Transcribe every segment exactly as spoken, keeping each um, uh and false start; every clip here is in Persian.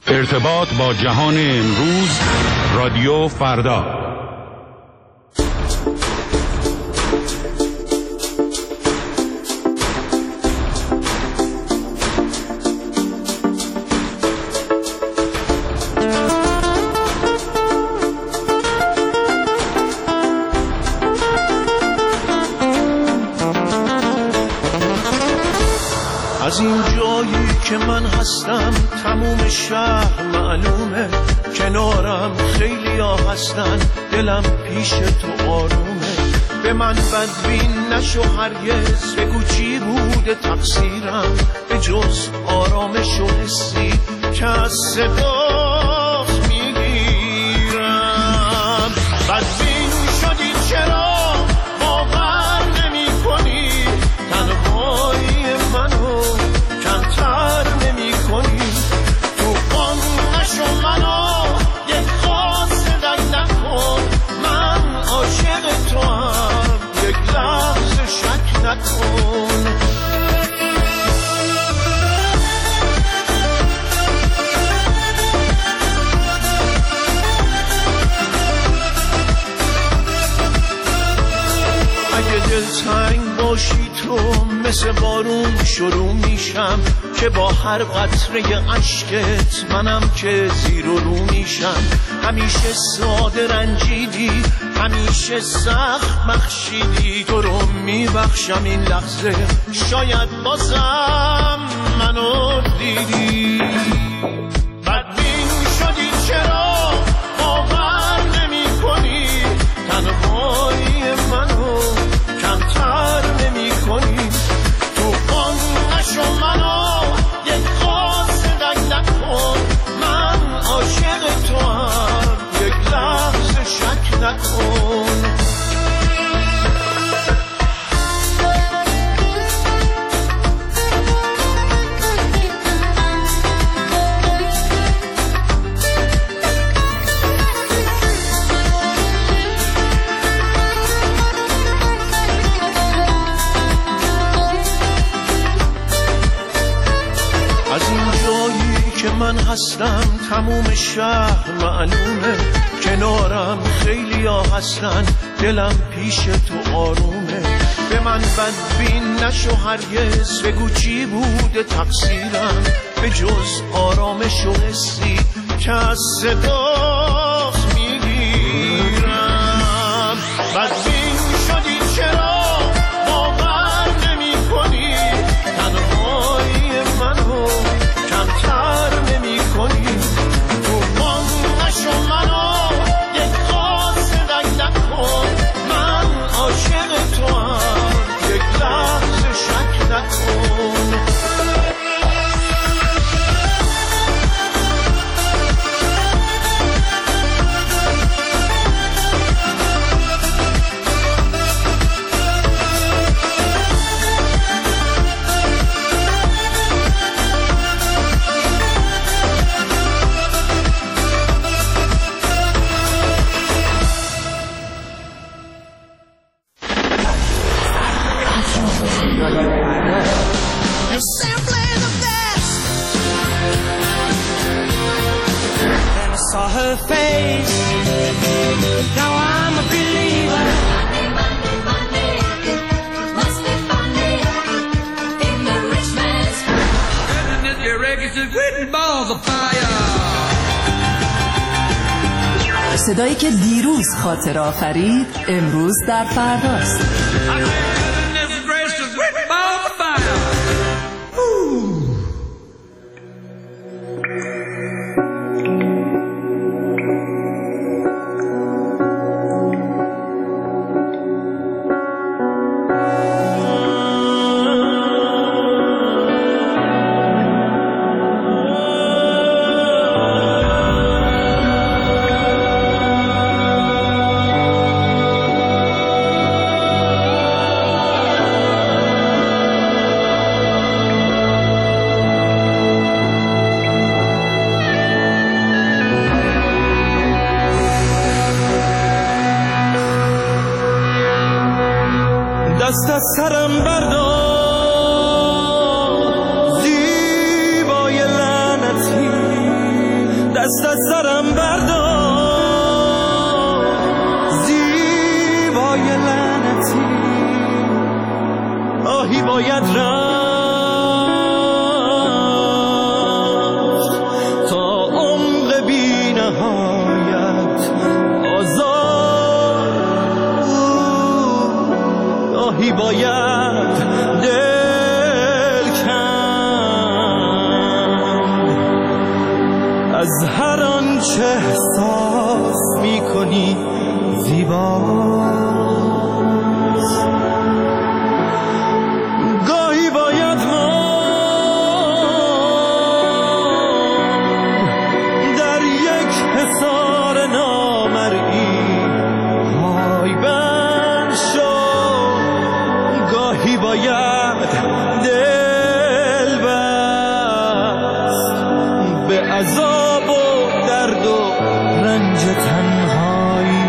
ارتباط با جهان امروز، رادیو فردا. از این جایی که من هستم تموم شهر معلومه، کنارم خیلی ها هستن، دلم پیش تو آرومه. به من بدبین نشو هرگز، بگو چی بوده تقصیرم، به جز آرامش و حسی که از صدات میگیرم. بدبین شدی چرا باور نمی کنی، تنهایی منو کمتر نمی کنی. تو قم نشو منو یک خاص دک نکن، من عاشق تو هم یک لحظه شک نکن. اگه دلتنگ باشی تو مثل بارون شروع میشم، که با هر قطره عشقت منم که زیر و رو میشم. همیشه ساده رنجیدی، همیشه سخت بخشیدی، تو رو میبخشم این لحظه، شاید بازم منو دیدی. بدبین شدی چرا باور نمی کنی، تنهایی منو کمتر نمی کنی. تو قم نشو منو یک خاص دک نکن، من عاشق تو هم یک لحظه شک نکن. من هستم تموم شهر معلومه، کنارم خیلی ها هستن، دلم پیش تو آرومه. به من بدبین نشو هرگز، بگو چی بوده تقصیرم، به جز آرامش و حسی که از صدات میگیرم. بدبین شدی چرا باور نمی کنی، تنهایی منو کمتر نمی کنی. تو قم نشو منو یک خاص دک نکن، من عاشق تو هم یک لحظه شک نکن. Saw her face, now I'm a believer. Money, money, money, must be funny in the rich man's house. And this is written balls of fire. صدایی که دیروز خاطر آفرید امروز در فرداست. دست از سرم بردار زیبای لعنتی آهی باید رفت تا عمق بی نهایت آزاد آهی باید دل کند از هر آنچه احساس می کنی زیباست گاهی باید ما در یک حصار نامرئی پایبند شد گاهی باید دل بست به عذاب و درد و رنج تنهایی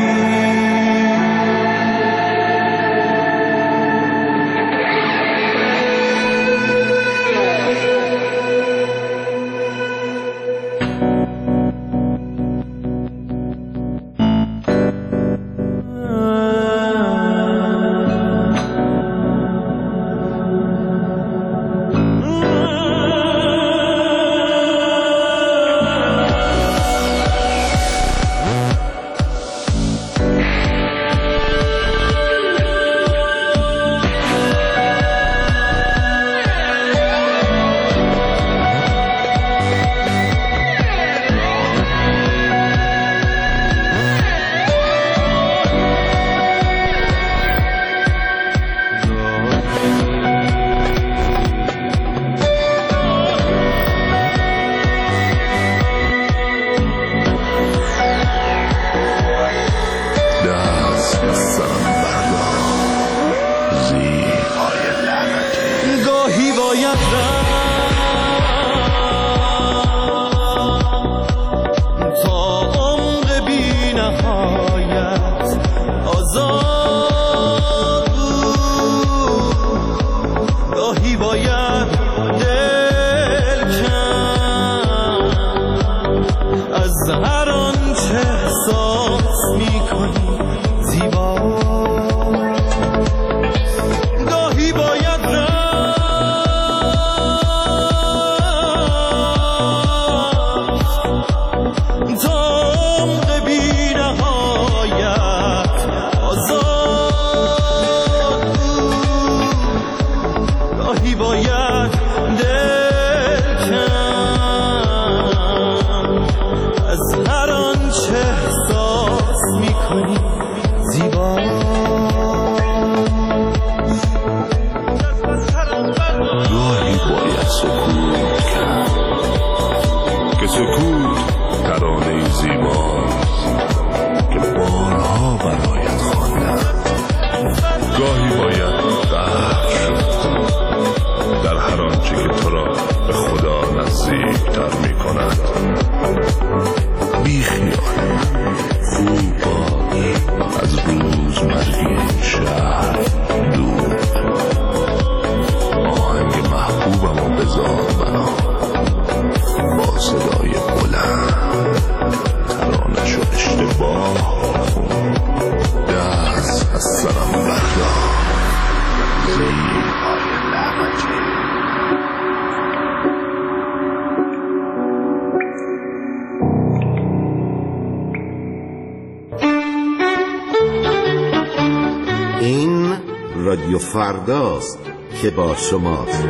رادیو فرداست که با شماست.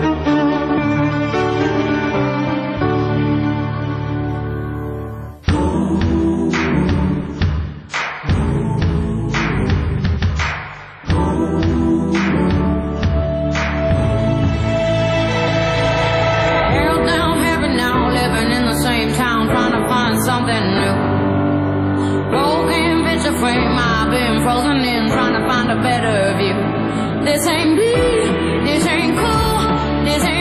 This ain't me, this ain't cool, this ain't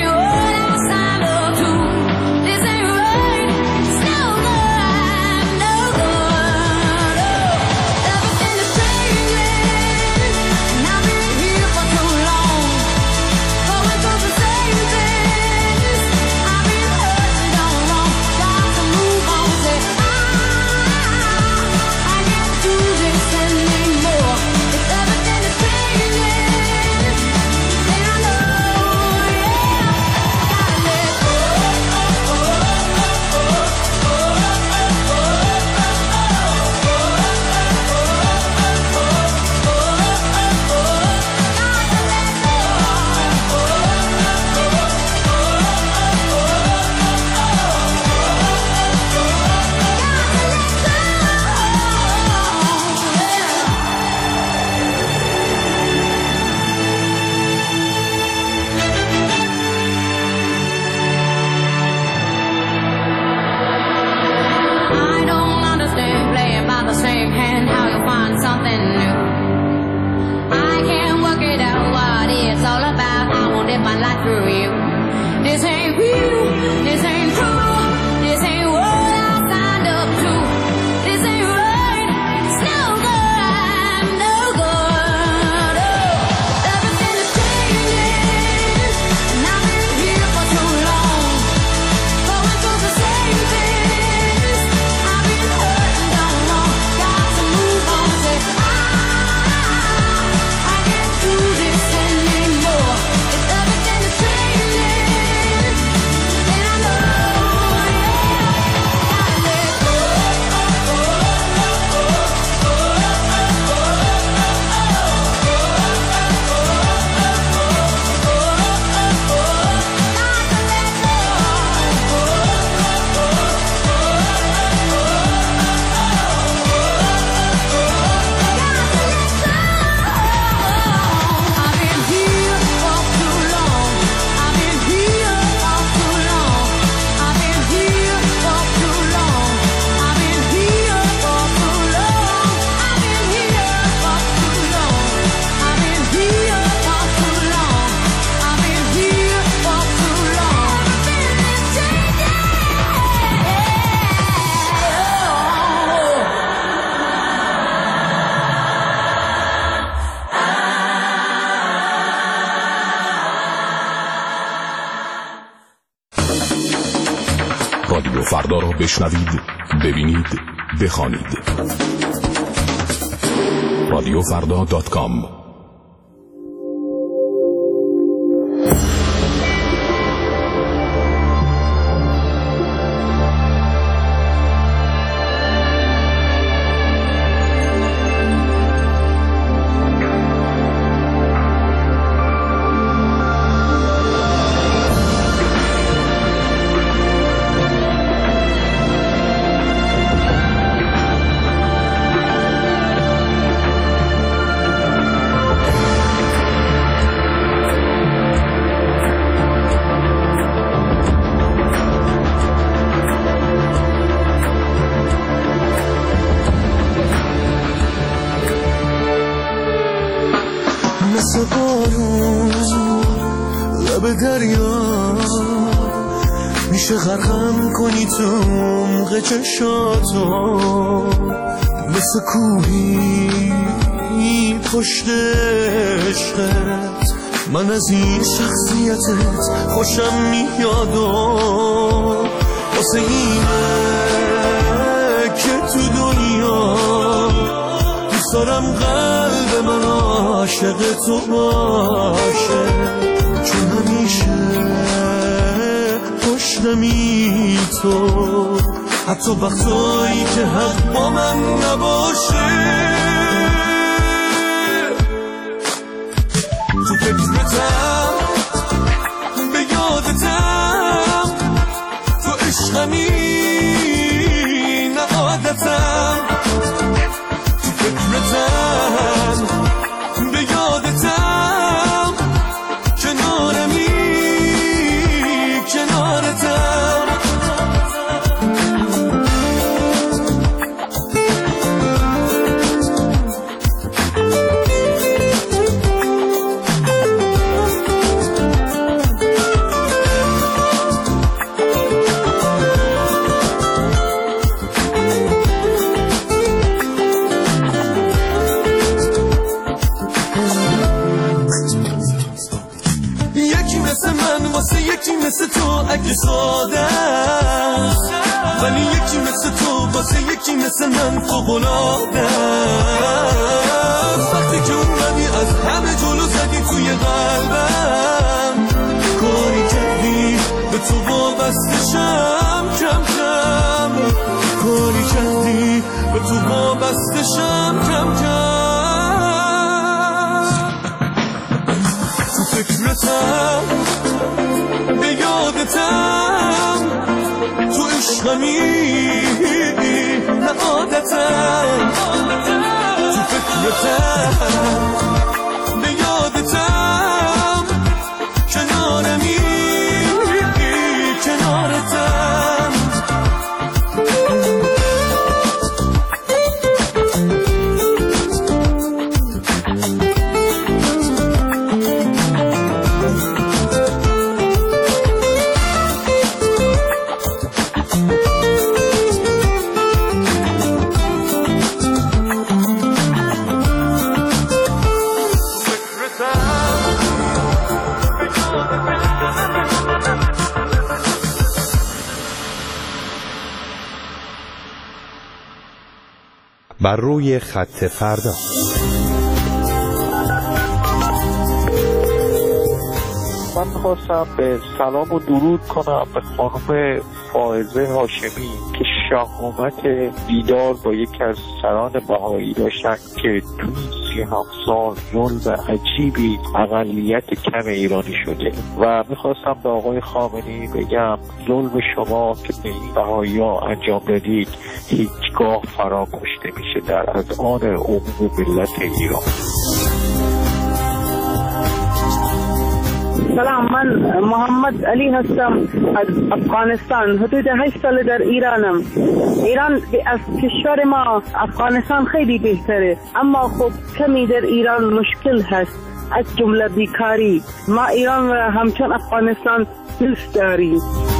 the same hand, how you find something new. I can't work it out what it's all about. I won't live my life through you. This ain't real, this ain't true, this ain't what I signed up to. This ain't right, it's no good, no good. Oh, everything is changing, and I've been here for too long, going through the same things. I've been hurt and don't want, got to move on. Say, ah, I can't do this anymore. If everything is changing, then I know, yeah, gotta let go. I've been here for too long. I've been here for too long. I've been here for too long. I've been here for too long. I've been here for too long. I've been here for too long. I've been here for too long. Feeling changing. رادیو فردا را بشنوید، ببینید، بخوانید. رادیو فردا دات کام. مثل بارون لب دریا میشه غرقم کنی تو عمق چشاتو، مثل کوهی پشت عشقت من از این شخصیتت خوشم میاد و واسه اینه که تو دنیا دوست دارم قلب من عاشق تو باشه، چون همیشه پشتمی تو، حتی وقتایی که حق با من نباشه. تو فکرتم، به یادتم، تو عشقمی نه عادتم. تو فکرتم، به یادتم، کنارمی کنارتم. یکی مثل تو اگه ساده، ولی یکی مثل تو واسه یکی مثل من فوق‌العاده. وقتی که اومدی از همه جلو زدی توی قلبم، کاری کردی به تو وابستشم کم کم، کاری کردی به تو وابستشم کم کم. تو فکرتم، به یادتم، تو عشقمی نه عادتم. تو فکرتم، به یادتم، کنارمی کنارتم. بر روی خط فردا. من خواستم به سلام و درود کنم به خانم فائزه هاشمی که شهامت دیدار با یکی از سران بهایی داشتن که توی سی هفت سال ظلم عجیبی اقلیت کم ایرانی شده و میخواستم به آقای خامنه‌ای بگم ظلم شما که به این بهایی ها انجام دادید هیچگاه فراموش نمیشه در اذهان عموم ملت ایران. سلام، من محمد علی هستم از افغانستان. حدود هشت سال در ایرانم. ایران از کشور ما افغانستان خیلی بهتره، اما خب کمی در ایران مشکل هست، از جمله بیکاری. ما ایران و همچون افغانستان دوست داریم.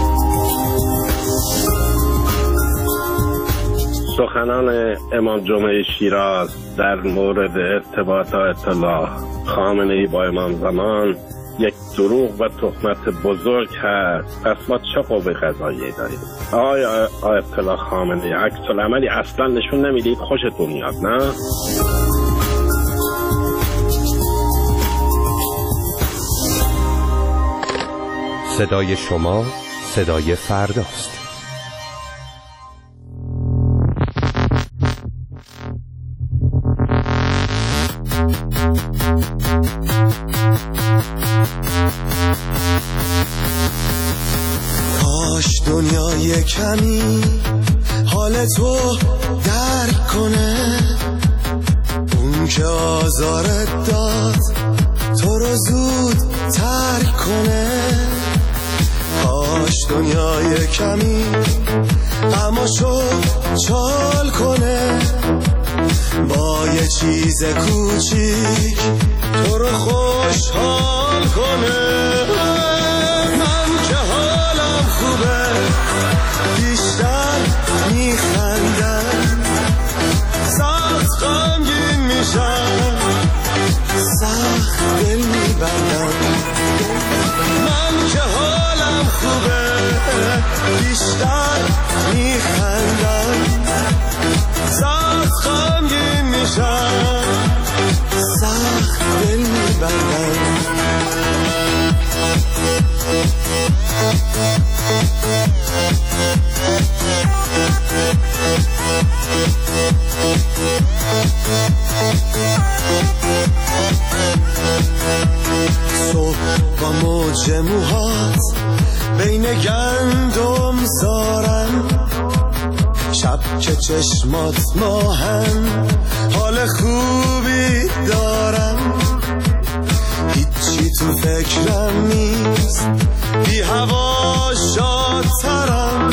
سخنان امام جمعه شیراز در مورد ارتباط اطلاع خامنه‌ای با امام زمان یک دروغ و تهمت بزرگ هست. پس ما چه قوه قضاییه داریم؟ آقای آیت الله خامنه‌ای عکس العملی اصلا نشون نمیدید، خوشتون میاد نه؟ صدای شما صدای فرداست. کاش دنیای کمی حال تو درک کنه، اون که آزارت داد تو رو زود ترک کنه. کاش دنیای کمی غماشو چال کنه، با یه چیز کوچیک تو رو خوشحال کنه. من که حالم خوبه بیشتر میخندم، سخت غمگین میشم، سخت دل میبندم. من که حالم خوبه بیشتر میخندم، سخت غمگین میشم، سخت دل میبندم. صبح با موج موهات بین گندم زارم، شب که چشمات ماهم حال خوبی دارم. هیچی تو فکرم نیست، بی هوا شادترم،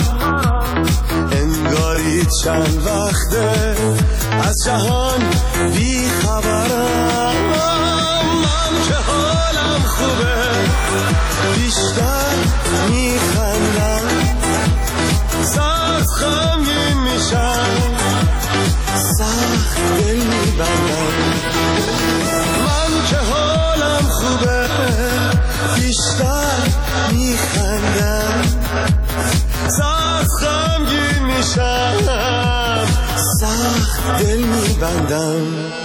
انگاری چند وقته از جهان بی خبرم. من که حالم خوبه بیشتر میخندم، سخت غمگین میشم، سخت دل میبندم. من که حالم خوبه بیشتر میخندم، سخت غمگین میشم، سخت دل میبندم.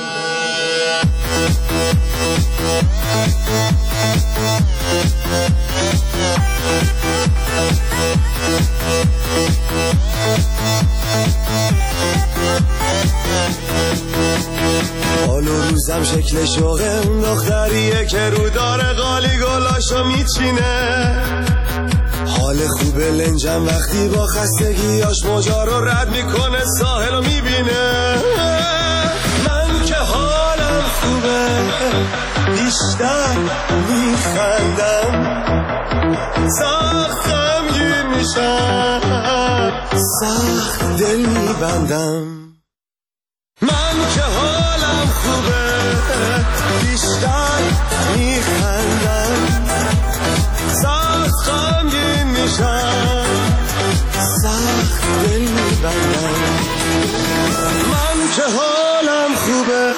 حال و روزم شکل شوقه اون دختریه که رو داره قالی گلاشو میچینه. حال خوبه لنجم وقتی با خستگیاش موجا رو رد میکنه، ساحل رو میبینه. من که حالم خوبه بیشتر میخندم، سخت غمگین میشم، سخت دل میبندم. من که حالم خوبه بیشتر میخندم، سخت غمگین میشم، سخت دل میبندم. من که حالم خوبه.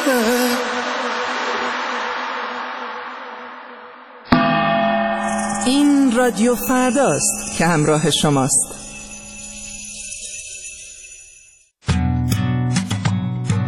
این رادیو فرداست که همراه شماست.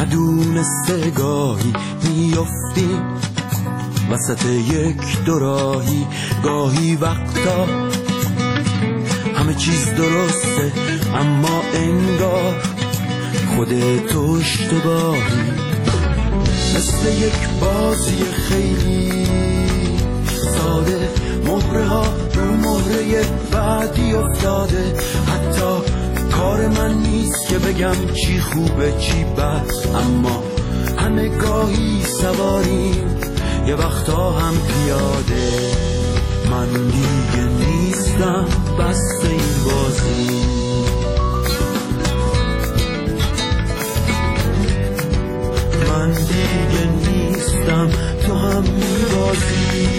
ندونسته گاهی میافتیم وسط یک دوراهی، گاهی وقتا همه چیز درسته اما انگار خودت اشتباهی، مثل یک بازی خیلی ساده، مهره ها رو مهره بعدی افتاده. حتی کار من نیست که بگم چی خوبه چی بد، اما همه گاهی سواریم یه وقتا هم پیاده. من دیگه نیستم بس این بازی، من دیگه نیستم تو هم میبازی.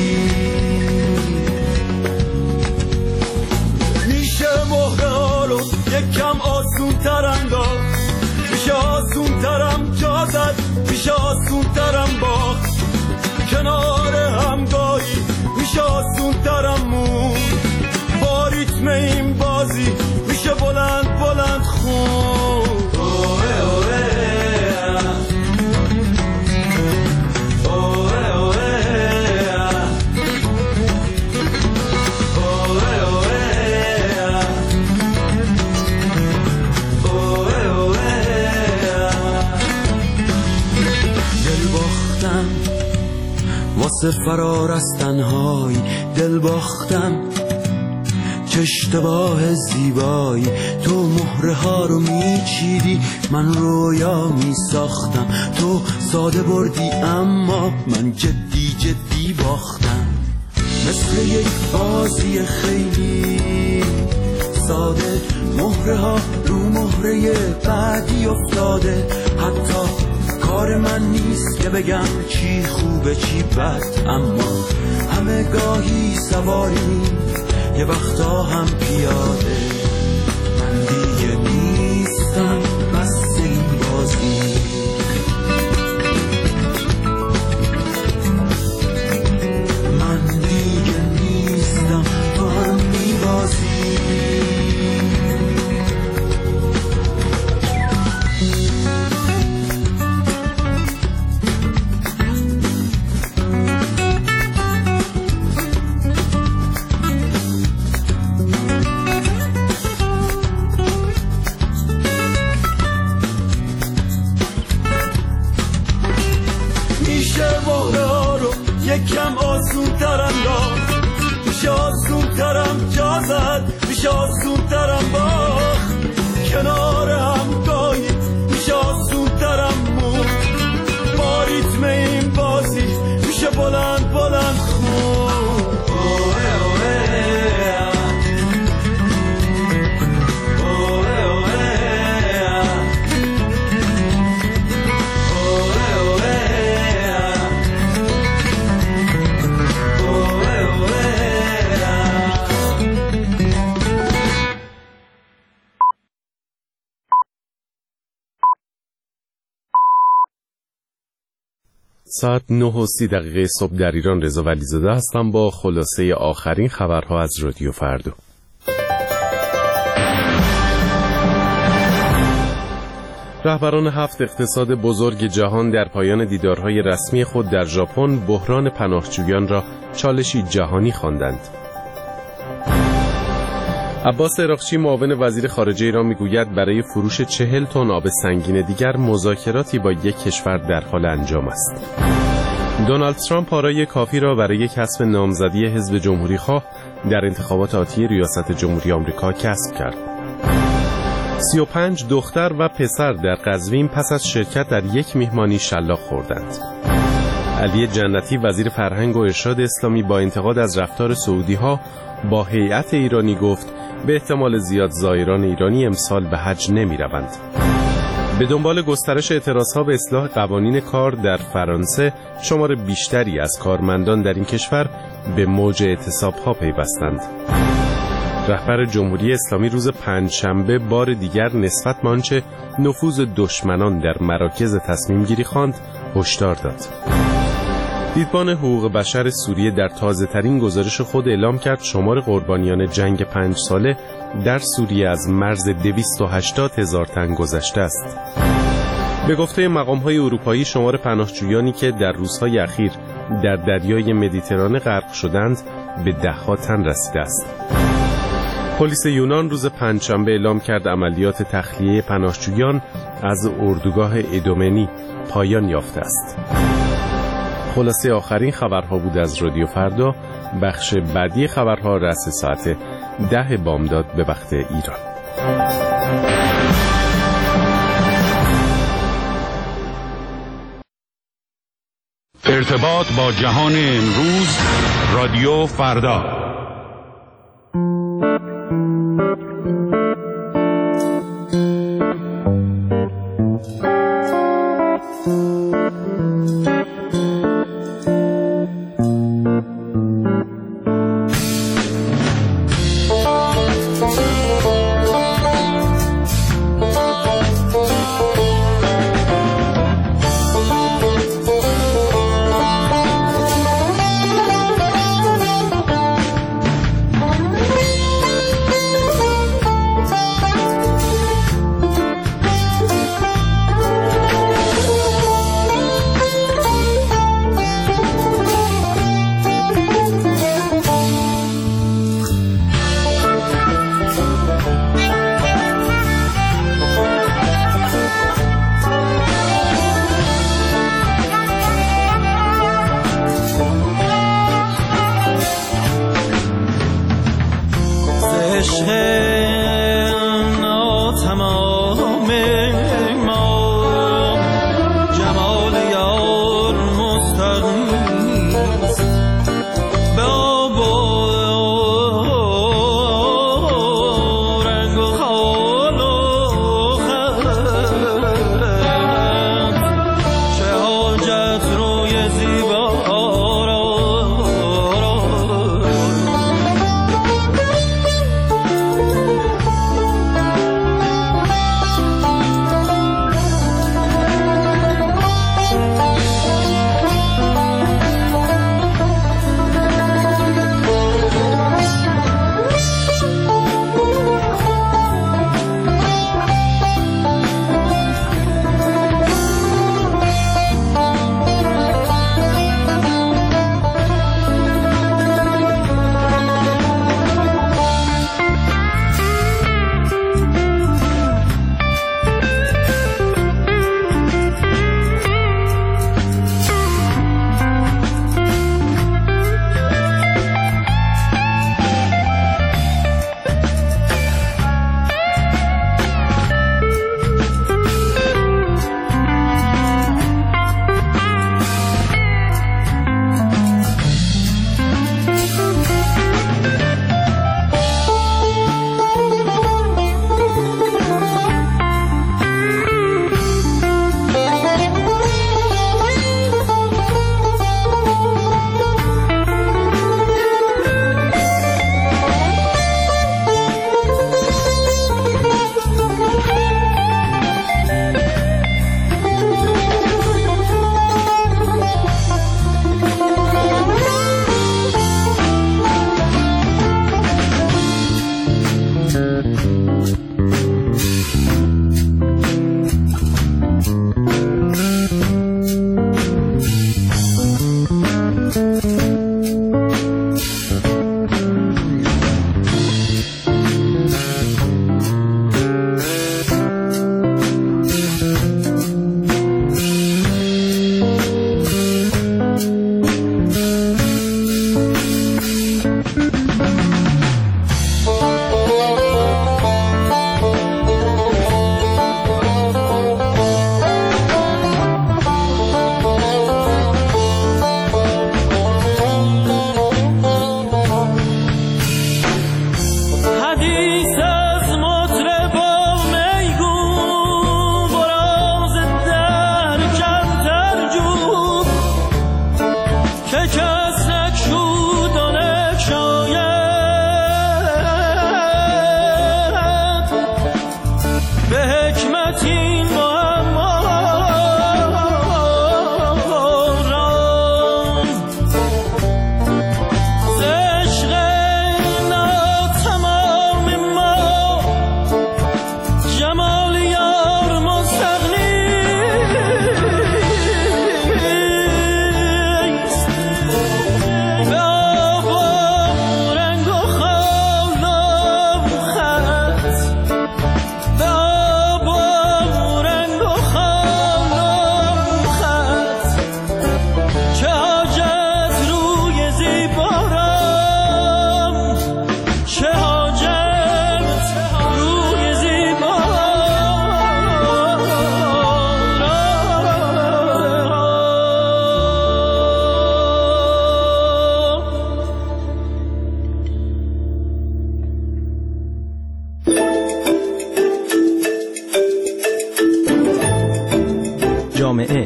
میشه مهره ها رو یکم آسون تر انداخت، میشه آسون ترم جا زد، میشه آسون ترم باخت کنار همگاهی، میشه آسون ترم مون با ریتم این بازی، میشه بلند بلند خون. اوه اوه واسه فرار از تنهایی، دل باختم چه اشتباه زیبایی. تو مهره ها رو میچیدی من رویا میساختم، تو ساده بردی اما من جدی جدی باختم. مثل یک بازی خیلی ساده، مهره ها رو مهره بعدی افتاده. حتی کار من نیست که بگم چی خوبه چی بد، اما همه گاهی سواریم یه وقتا هم پیاده. من دیگه نیستم بس این بازی، من دیگه نیستم تو هم میبازی. یکم آسون ترم داد، میشه آسون ترم جا زد، میشه آسون ترم باخت کنار همگاهی، میشه آسون ترم مون با ریتم این بازی، میشه بلند بلند خون. اوه اوه ساعت نه و سی دقیقه صبح در ایران. رضا ولیزاده هستم با خلاصه آخرین خبرها از رادیو فردا. رهبران هفت اقتصاد بزرگ جهان در پایان دیدارهای رسمی خود در ژاپن بحران پناهجویان را چالشی جهانی خواندند. عباس عراقچی معاون وزیر خارجه ایران میگوید برای فروش چهل تن آب سنگین دیگر مذاکراتی با یک کشور در حال انجام است. دونالد ترامپ آرای کافی را برای کسب نامزدی حزب جمهوری‌خواه در انتخابات آتی ریاست جمهوری آمریکا کسب کرد. سی و پنج دختر و پسر در قزوین پس از شرکت در یک میهمانی شلاق خوردند. علی جنتی وزیر فرهنگ و ارشاد اسلامی با انتقاد از رفتار سعودی‌ها با هیئت ایرانی گفت به احتمال زیاد زائران ایرانی امسال به حج نمی‌روند. به دنبال گسترش اعتراضها به اصلاح قوانین کار در فرانسه، شمار بیشتری از کارمندان در این کشور به موج اعتصاب‌ها پیوستند. رهبر جمهوری اسلامی روز پنجشنبه بار دیگر نسبت به آنچه نفوذ دشمنان در مراکز تصمیم گیری خواند هشدار داد. دیدبان حقوق بشر سوریه در تازه‌ترین گزارش خود اعلام کرد شمار قربانیان جنگ پنج ساله در سوریه از مرز دویست و هشتاد هزار تن گذشته است. به گفته مقام‌های اروپایی شمار پناهجویانی که در روزهای اخیر در دریای مدیترانه غرق شدند به ده‌ها تن رسیده است. پلیس یونان روز پنجشنبه اعلام کرد عملیات تخلیه پناهجویان از اردوگاه ادومنی پایان یافته است. خلاصه آخرین خبرها بود از رادیو فردا. بخش بعدی خبرها رأس ساعت ده بامداد به وقت ایران. ارتباط با جهان امروز، رادیو فردا.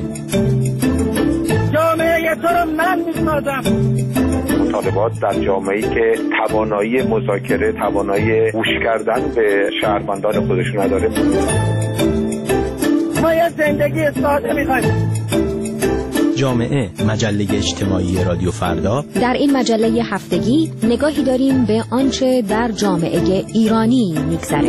جامعه تو رو من میسازم. مطالبات در جامعه‌ای که توانایی مذاکره، توانایی گوش کردن به شهروندان خودشون نداره. ما یه زندگی ساده میخوایم. جامعه، مجله اجتماعی رادیو فردا. در این مجله هفتگی نگاهی داریم به آنچه در جامعه ایرانی میگذره.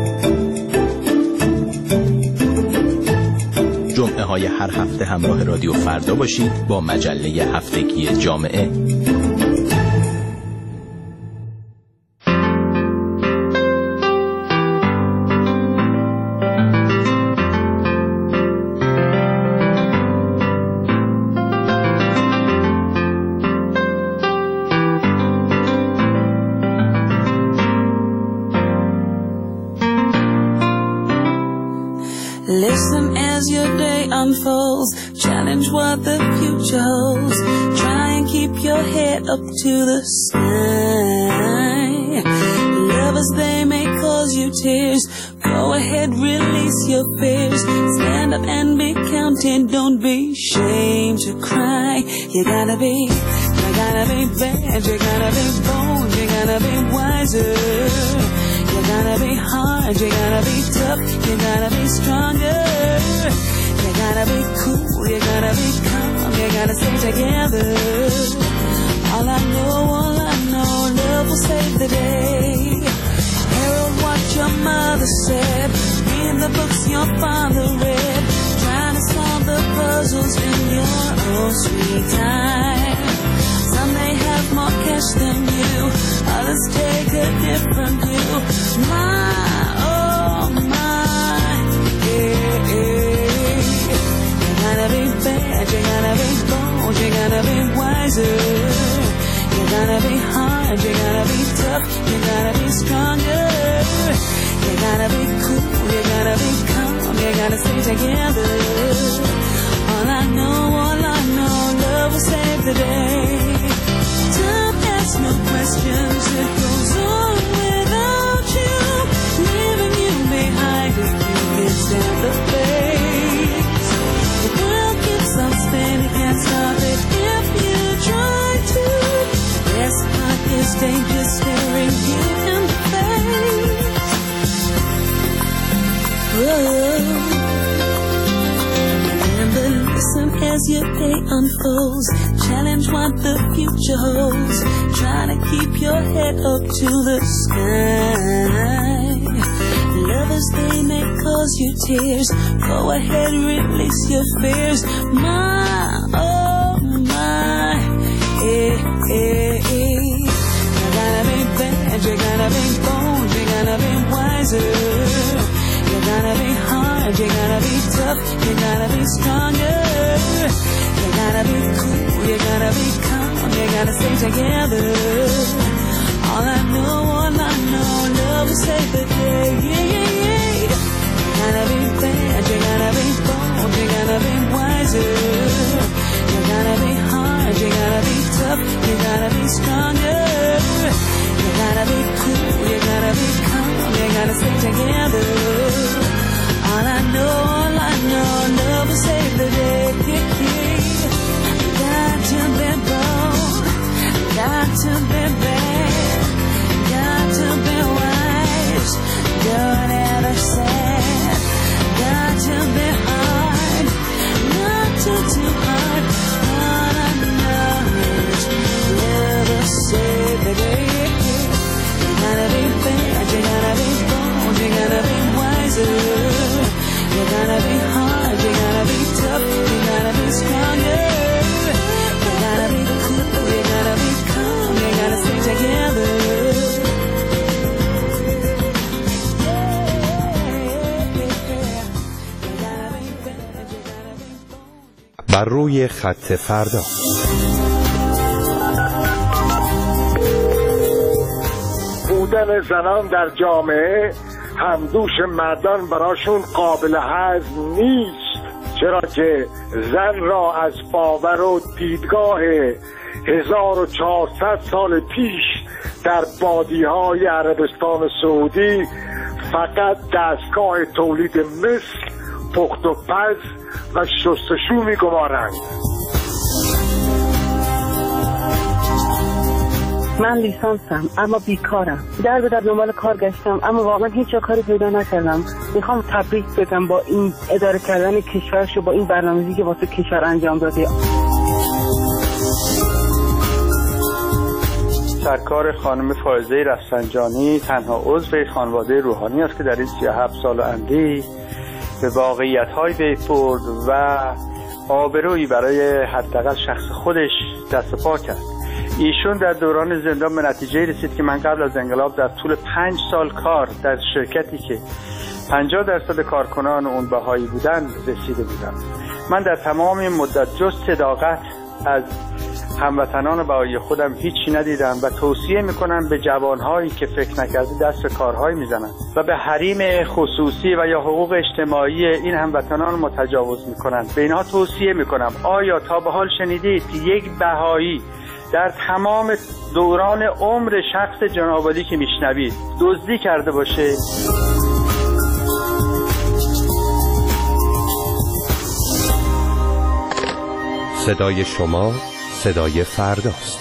جمعه های هر هفته همراه رادیو فردا باشید با مجله هفتگی جامعه. Listen as your day unfolds, challenge what the future holds, try and keep your head up to the sky. Lovers, they may cause you tears, go ahead, release your fears, stand up and be counted, don't be ashamed to cry. You gotta be, you gotta be bad, you gotta be bold, you gotta be wiser. You gotta be hard, you gotta be tough, you gotta be stronger. You gotta be cool, you gotta be calm, you gotta stay together. All I know, all I know, love will save the day. Herald what your mother said, read the books your father read, trying to solve the puzzles in your own sweet time. Some may have more cash than you, others take a different view. My, oh my, yeah, yeah. You gotta be bad, you gotta be bold, you gotta be wiser. You gotta be hard, you gotta be tough, you gotta be stronger. You gotta be cool, you gotta be calm, you gotta stay together. All I know, all I know, love will save the day. Time asks no questions, it goes on without you, leaving you behind if you can stand the pace. The world keeps on spinning, can't stop it if you try to. This part is dangerous, staring you in the face. Whoa. Remember, listen as your day unfolds, challenge what the future holds, try to keep your head up to the sky. Lovers, they may cause you tears, go ahead, release your fears. My, oh my, eh, eh, eh. You gotta be bad, you gotta be bold, you gotta be wiser. You gotta be hard, you gotta be tough, you gotta be stronger. You gotta be cool, you gotta be calm, you gotta stay together. All I know, all I know, love will save the day. Yeah, yeah, yeah. You gotta be bad, you gotta be bold, you gotta be wiser. You gotta be hard, you gotta be tough, you gotta be stronger. You gotta be cool, you gotta be calm, you gotta stay together. All I know, all I know, love will save the day. Got to be bold, got to be bad, got to be wise, don't ever sad. Got to be hard, not too, too hard. All I know is love will save the day. You gotta be bad, you gotta be bold, you gotta be wiser. You gotta be hard, you gotta be tough, you gotta be stronger. You gotta be cool, you gotta be calm, you gotta stay together. بر روی خط فردا. بودن زنان در جامعه همدوش مردان براشون قابل هضم نیست، چرا که زن را از باور و دیدگاه هزار و چهارصد سال پیش در بادیهای عربستان سعودی فقط دستگاه تولید مثل، پخت و پز و شستشو می‌گمارند. من لیسانسم اما بیکارم. در به در دنبال کار گشتم اما واقعا هیچ جا کاری پیدا نکردم. میخوام تبریک بگم با این اداره کردن کشورش و با این برنامه‌ریزی که واسه کشور انجام داده. سرکار خانم فائزه رفسنجانی تنها عضو خانواده روحانی است که در این سی و هفت سال اندی به واقعیت‌های پی برد و آبرویی برای حداقل شخص خودش دست و پا کرد. ایشون در دوران زندان به نتیجه رسید که من قبل از انقلاب در طول پنج سال کار در شرکتی که پنجاه درصد کارکنان اون بهایی بودن رسیده بودم. من در تمام این مدت جز صداقت از هموطنان بهایی خودم هیچی ندیدم و توصیه میکنم به جوانهایی که فکر نکرده دست به کارهایی میزنن و به حریم خصوصی و یا حقوق اجتماعی این هموطنان متجاوز میکنن. به اینها توصیه میکنم آیا تا به حال شنیدید که یک بهایی در تمام دوران عمر شخص جنابعالی که میشنوید دزدی کرده باشه؟ صدای شما صدای فرداست.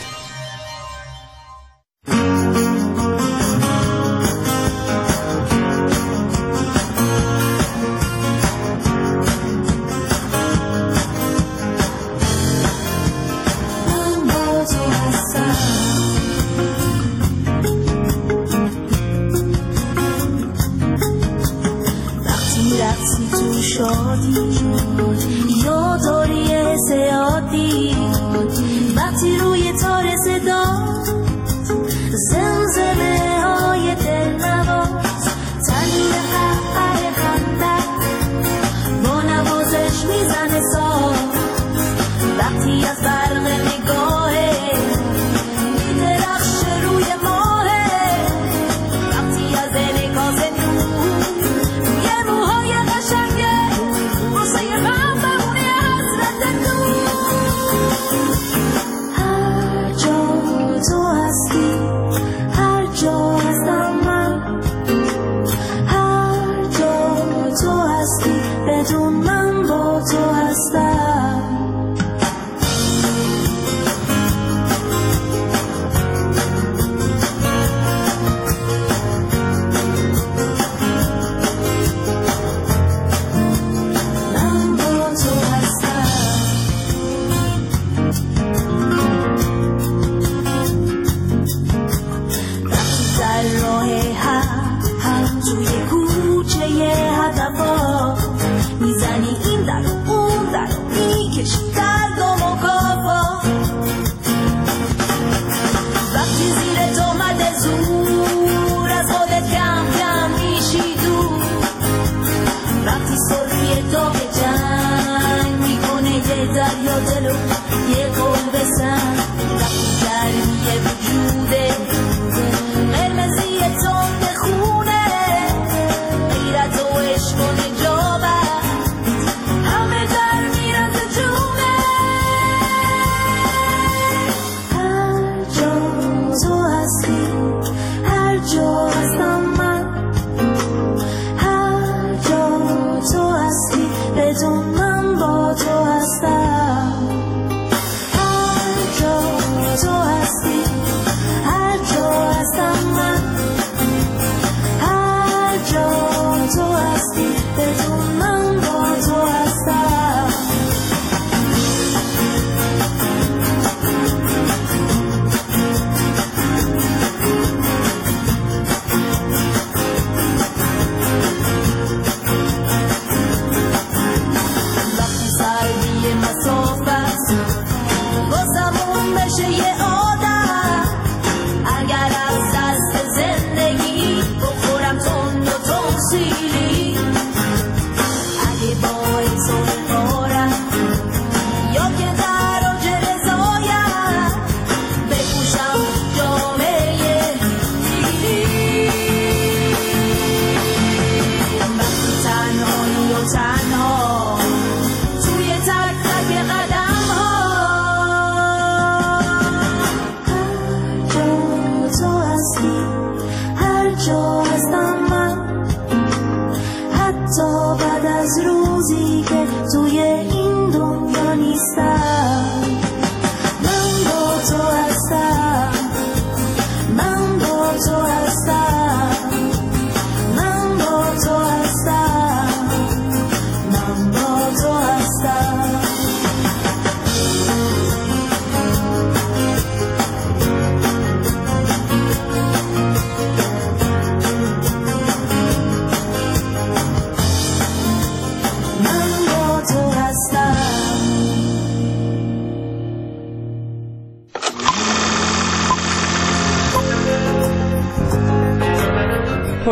تو هستی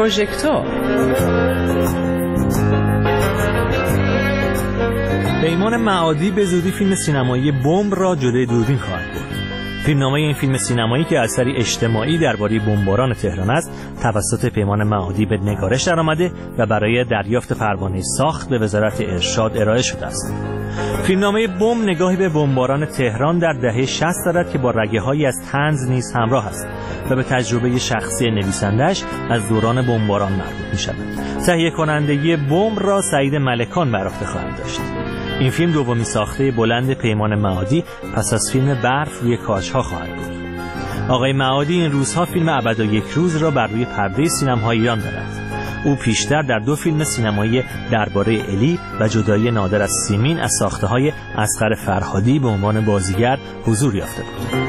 پروژکتور. پیمان معادی به زودی فیلم سینمایی بمب را جلوی دوربین خواهد برد. فیلمنامه این فیلم سینمایی که اثری اجتماعی درباره بمباران تهران است، توسط پیمان معادی به نگارش درآمده و برای دریافت پروانه ساخت به وزارت ارشاد ارائه شده است. فیلمنامه بمب نگاهی به بمباران تهران در دهه شصت دارد که با رگه‌هایی از طنز نیز همراه است و به تجربه شخصی نویسنده‌اش از دوران بمباران مربوط می‌شود. تهیه کنندگی بمب را سعید ملکان بر عهده خواهد داشت. این فیلم دومین ساخته بلند پیمان معادی پس از فیلم برف روی کاج‌ها خواهد بود. آقای معادی این روزها فیلم ابد و یک روز را بر روی پرده سینماهای ایران دارد. او پیشتر در دو فیلم سینمایی درباره الی و جدایی نادر از سیمین از ساخته‌های اصغر فرهادی به عنوان بازیگر حضور یافته بود.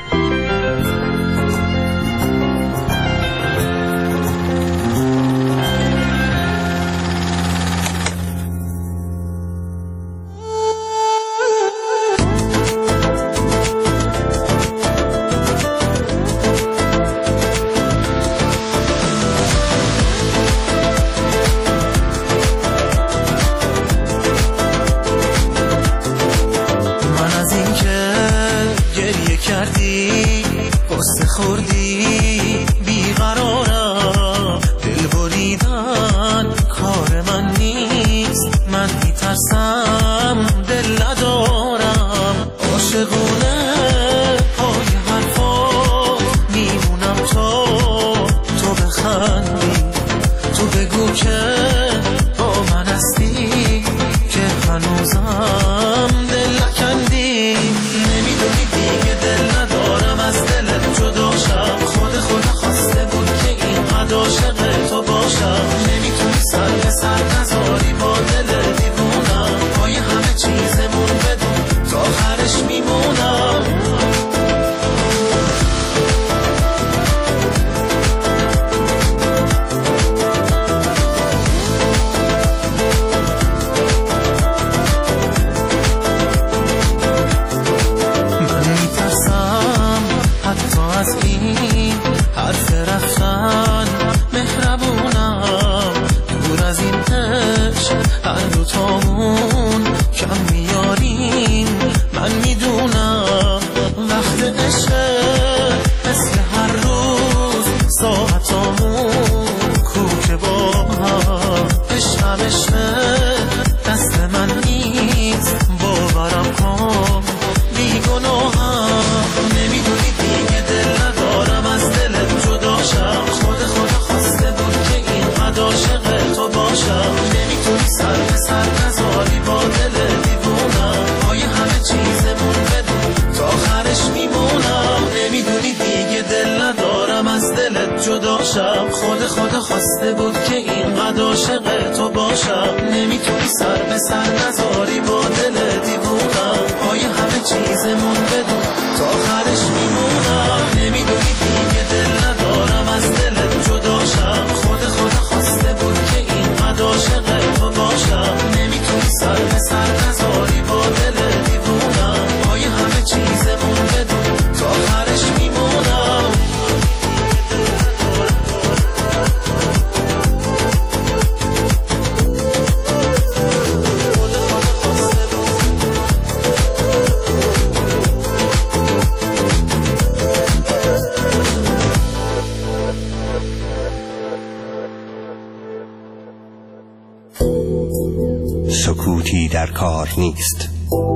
سکوتی در کار نیست.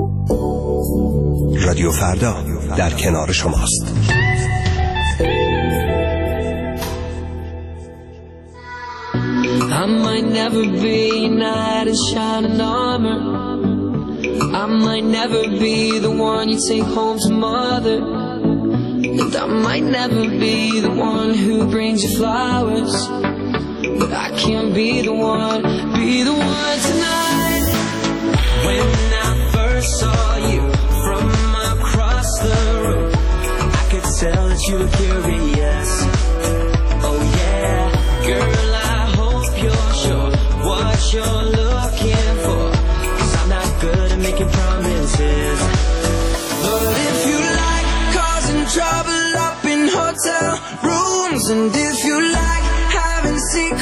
رادیو فردا در کنار شماست. I might never be a knight in shining armor. I might never be the one you take home to mother. And I might never be the one who brings you flowers. But I can't be the one, be the one tonight. When I first saw you from across the room, I could tell that you were curious. Oh yeah, girl, I hope you're sure what you're looking for, 'cause I'm not good at making promises. But if you like causing trouble up in hotel rooms, and if you like having secrets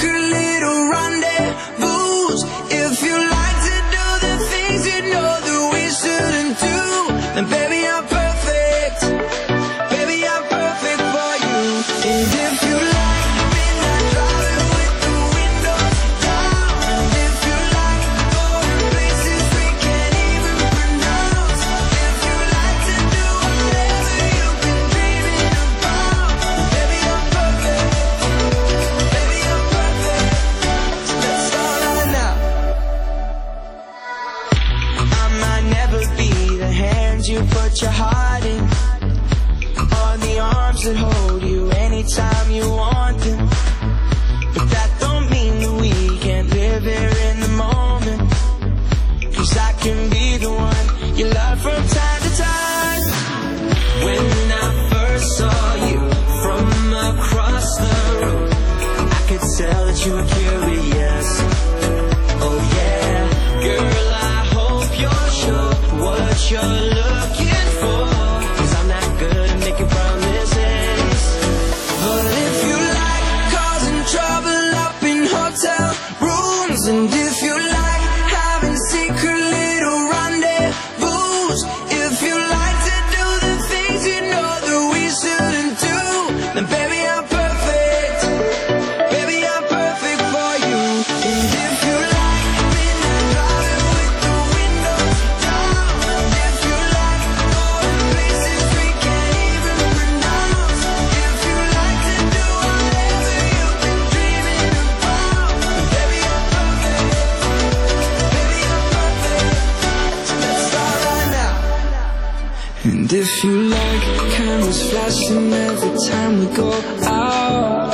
hands you put your heart in, or the arms that hold you anytime you want them. But that don't mean that we can't live here in the moment, 'cause I can be the one you love from time to time. When I first saw you from across the room, I could tell that you were curious. Oh yeah, girl, I hope you're sure what you're looking for, 'cause I'm not good at making promises. But if you like causing trouble up in hotel rooms, and if you like having secret little rendezvous, if you like to do the things you know that we shouldn't do, then baby I'm perfect, baby I'm perfect for you. And if you like midnight driving with the windows down, and if you like going places we can't even pronounce, if you like to do whatever you've been dreaming about, baby I'm perfect, baby I'm perfect. So let's start right now. And if you like cameras flashing every time we go out,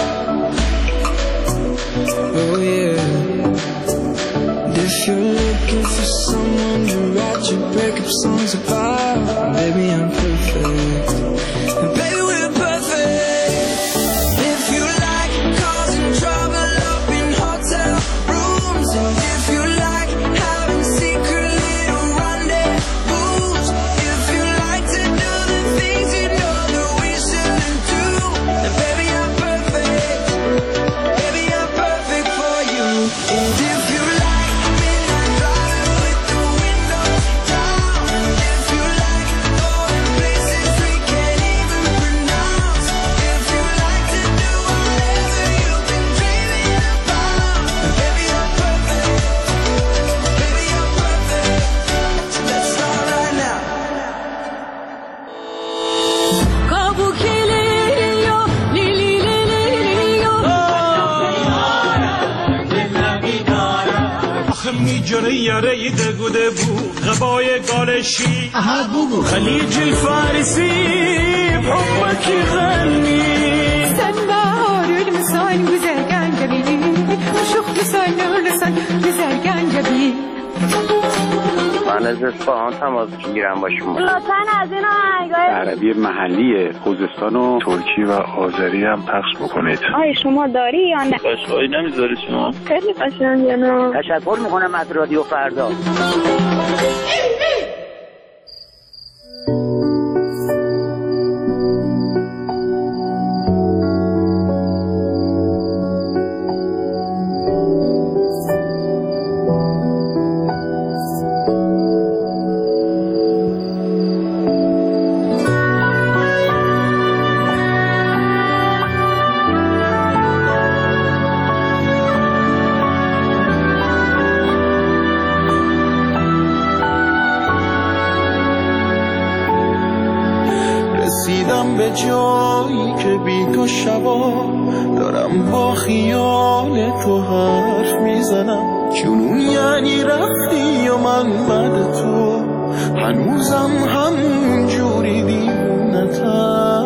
oh yeah. And if you're looking for someone to write your breakup songs about, baby I'm perfect, and baby we're perfect. If you like causing trouble up in hotel rooms, and if you like having secret little rendezvous, if you like to do the things you know that we shouldn't do, then baby I'm perfect, baby I'm perfect for you. And if you like midnight driving with the windows down, and if you like going places we can't even pronounce, if you like to do whatever you've been dreaming about, then baby I'm perfect, baby I'm perfect. So let's start right now. آخه میجره یاره دگوده بو غبای قالشی خليج الفارسي بحبك يغني سنبهار المسان güzel جبيني وشوق لسان لسان güzel جبيني. من از اصفهان تماس میگیرم با شما. لطفاً از این آهنگای عربی محلی خوزستان و ترکی و آذری هم پخش بکنید. آیا شما داری یا نه؟ قشنگی نمیذاری شما؟ خیلی قشنگه نه. تشکر میکنم از رادیو فردا. رسیدم به جایی که بی تو شبا دارم با خیال تو حرف میزنم، جنون یعنی رفتی و من بعد تو هنوزم همون جوری دیوونتم.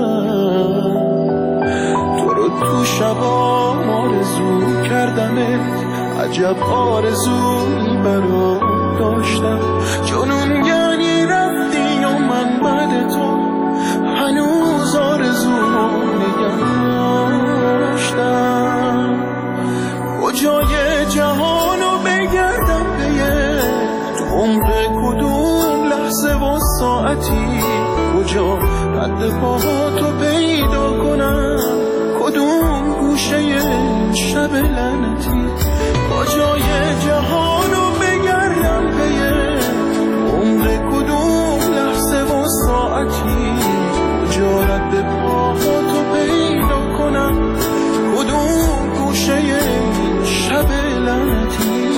تو رو تو شبا آرزو کردمت، عجب آرزویی برات داشتم، جنون یعنی رفتی و من بعد تو هنوز آرزو نگه داشتم. کجای جهانو بگردم به تو عمر کدوم لحظه و ساعتی، کجا رد پاهاتو پیدا کنم، کدوم گوشه شب لعنتی، کجای جهانو بگردم به عمر کدوم لحظه و ساعتی، کجا رد پاهاتو پیدا کنم، کدوم گوشه شب لعنتی.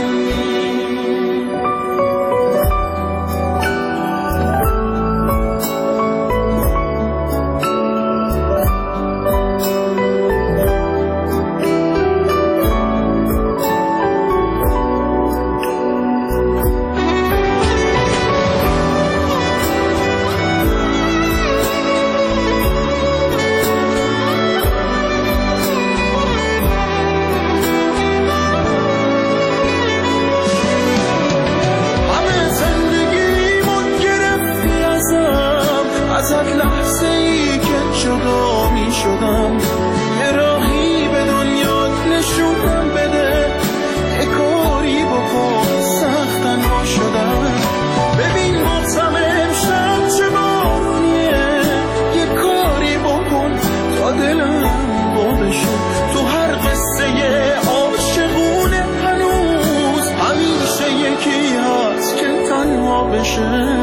شدم، یه راهی به دنیا نشونم بده، یه کاری بکن سخت تنها شدم. ببین مغزم امشب چه بارونیه، یه کاری بکن تا دلم بابشون. تو هر قصه عاشقونه هنوز همیشه یکی هست که تنها بشه.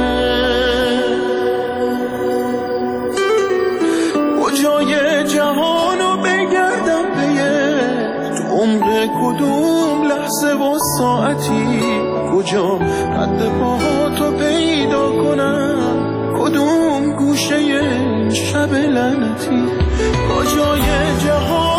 کجای جهانو بگردم پیه، تو عمر کدوم لحظه و ساعتی، کجا رد پاهاتو پیدا کنم، کدوم گوشه شب لعنتی. کجای جهان